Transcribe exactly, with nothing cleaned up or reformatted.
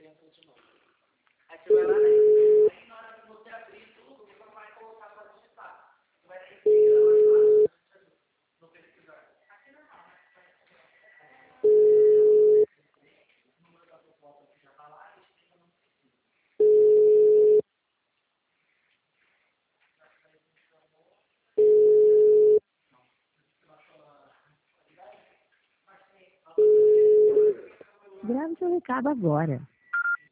entra de novo. Aí você vai lá, né? Aí na hora que você abrir tudo, você vai colocar para digitar. Você vai dar em seguida lá embaixo no pesquisar. Aqui normal, né? O número da proposta que já está lá, a gente fica no pesquisa. Grave seu recado agora.